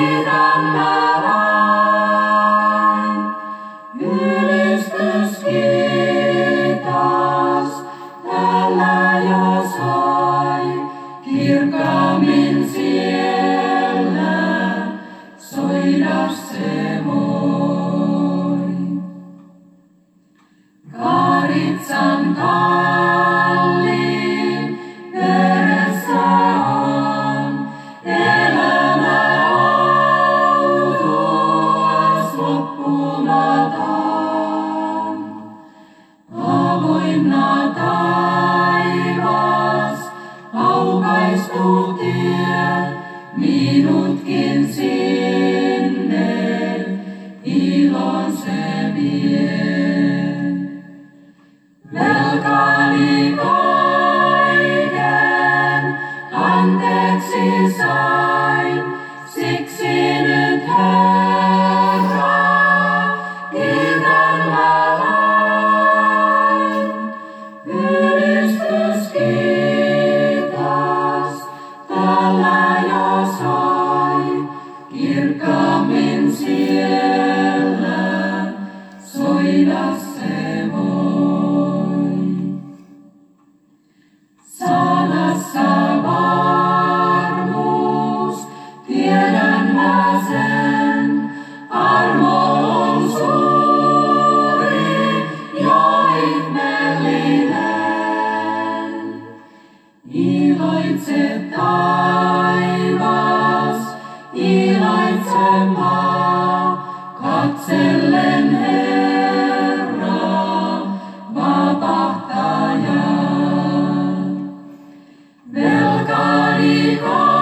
kiitän mä vain. Ylistys kiitos, täällä jo soi, kirkkaammin siellä soida se voi. Karitsan kalliin veressä on elämä autuas loppumaton. Avoinna taivas, aukaistu tie, minutkin sinne ilon se vie. Velkani kaiken anteeksi sain, siksi nyt Herra kiitän mä vain. Ylistys kiitos, täällä jo soi, kirkkaammin siellä soida se voi. Sanassa varmuus, tiedän mä sen, armo on suuri ja ihmeellinen. Iloitse taivas, iloitse maa, katsellen Herraa, vapahtajaa. Velkani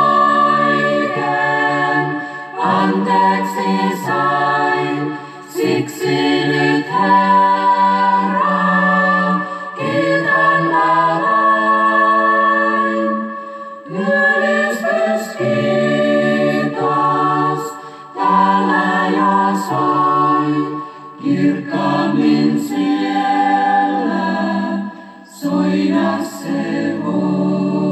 kaiken anteeksi sain, siksi nyt Herra kiitän mä vain. Ylistys kiitos, täällä jo soi, kirkkaammin siellä soida se voi.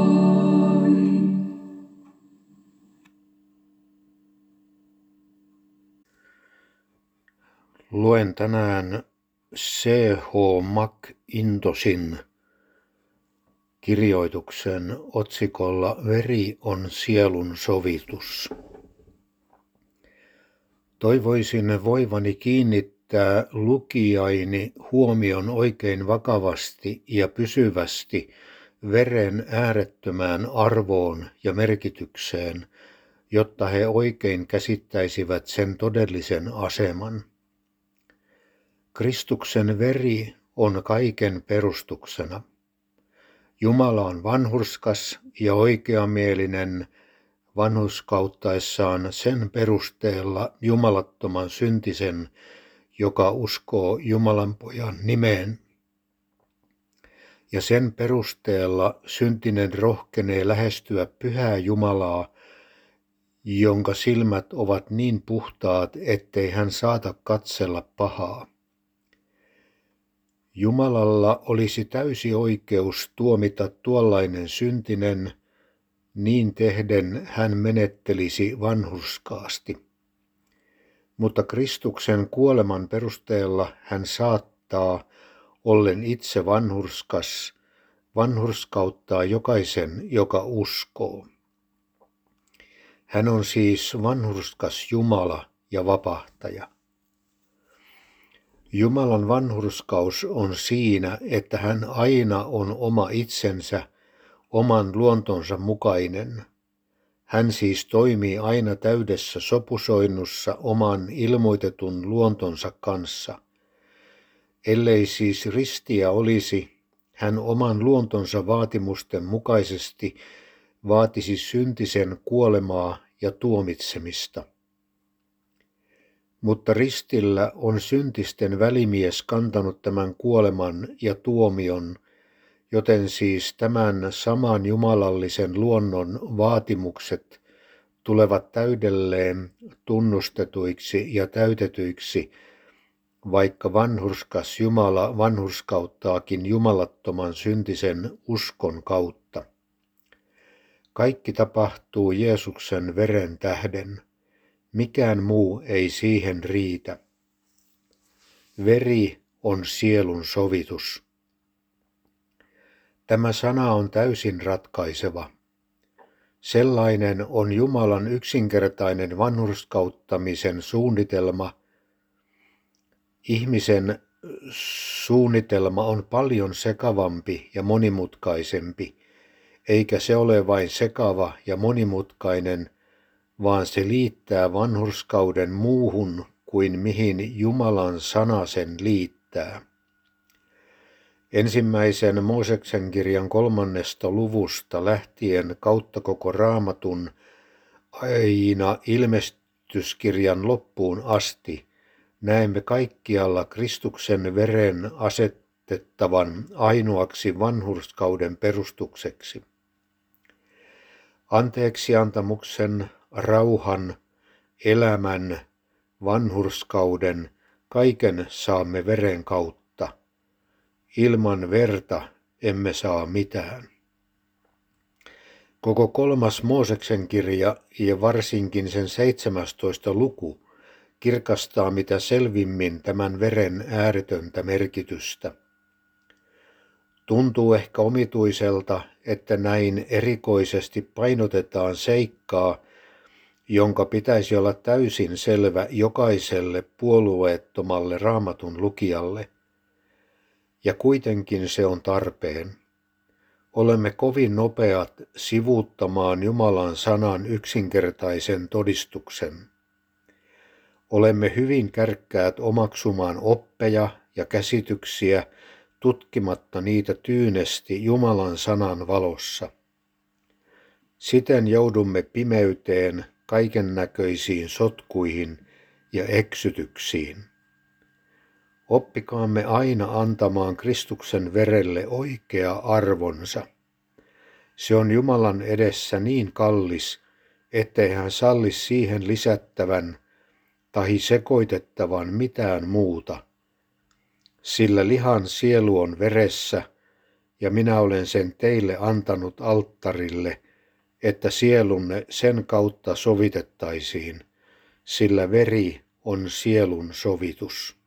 Luen tänään C.H. McIntoshin kirjoituksen otsikolla Veri on sielun sovitus. Toivoisin voivani kiinnittää lukijaini huomion oikein vakavasti ja pysyvästi veren äärettömään arvoon ja merkitykseen, jotta he oikein käsittäisivät sen todellisen aseman. Kristuksen veri on kaiken perustuksena. Jumala on vanhurskas ja oikeamielinen vanhurskauttaessaan sen perusteella jumalattoman syntisen, joka uskoo Jumalan pojan nimeen. Ja sen perusteella syntinen rohkenee lähestyä pyhää Jumalaa, jonka silmät ovat niin puhtaat, ettei hän saata katsella pahaa. Jumalalla olisi täysi oikeus tuomita tuollainen syntinen, niin tehden hän menettelisi vanhurskaasti. Mutta Kristuksen kuoleman perusteella hän saattaa, ollen itse vanhurskas, vanhurskauttaa jokaisen, joka uskoo. Hän on siis vanhurskas Jumala ja vapahtaja. Jumalan vanhurskaus on siinä, että hän aina on oma itsensä, oman luontonsa mukainen. Hän siis toimii aina täydessä sopusoinnussa oman ilmoitetun luontonsa kanssa. Ellei siis ristiä olisi, hän oman luontonsa vaatimusten mukaisesti vaatisi syntisen kuolemaa ja tuomitsemista. Mutta ristillä on syntisten välimies kantanut tämän kuoleman ja tuomion, joten siis tämän saman jumalallisen luonnon vaatimukset tulevat täydelleen tunnustetuiksi ja täytetyiksi, vaikka vanhurskas Jumala vanhurskauttaakin jumalattoman syntisen uskon kautta. Kaikki tapahtuu Jeesuksen veren tähden, Mikään muu ei siihen riitä. Veri on sielun sovitus. Tämä sana on täysin ratkaiseva. Sellainen on Jumalan yksinkertainen vanhurskauttamisen suunnitelma. Ihmisen suunnitelma on paljon sekavampi ja monimutkaisempi, eikä se ole vain sekava ja monimutkainen, vaan se liittää vanhurskauden muuhun kuin mihin Jumalan sana sen liittää. Ensimmäisen Mooseksen kirjan 3. luvusta lähtien kautta koko Raamatun aina ilmestyskirjan loppuun asti näemme kaikkialla Kristuksen veren asetettavan ainoaksi vanhurskauden perustukseksi. Anteeksiantamuksen, rauhan, elämän, vanhurskauden, kaiken saamme veren kautta. Ilman verta emme saa mitään. Koko 3. Mooseksen kirja ja varsinkin sen 17. luku kirkastaa mitä selvimmin tämän veren ääretöntä merkitystä. Tuntuu ehkä omituiselta, että näin erikoisesti painotetaan seikkaa, jonka pitäisi olla täysin selvä jokaiselle puolueettomalle Raamatun lukijalle. Ja kuitenkin se on tarpeen. Olemme kovin nopeat sivuuttamaan Jumalan sanan yksinkertaisen todistuksen. Olemme hyvin kärkkäät omaksumaan oppeja ja käsityksiä, tutkimatta niitä tyynesti Jumalan sanan valossa. Siten joudumme pimeyteen, kaikennäköisiin sotkuihin ja eksytyksiin. Oppikaamme aina antamaan Kristuksen verelle oikea arvonsa. Se on Jumalan edessä niin kallis, ettei hän salli siihen lisättävän tai sekoitettavan mitään muuta. Sillä lihan sielu on veressä, ja minä olen sen teille antanut alttarille, että sielunne sen kautta sovitettaisiin, sillä veri on sielun sovitus.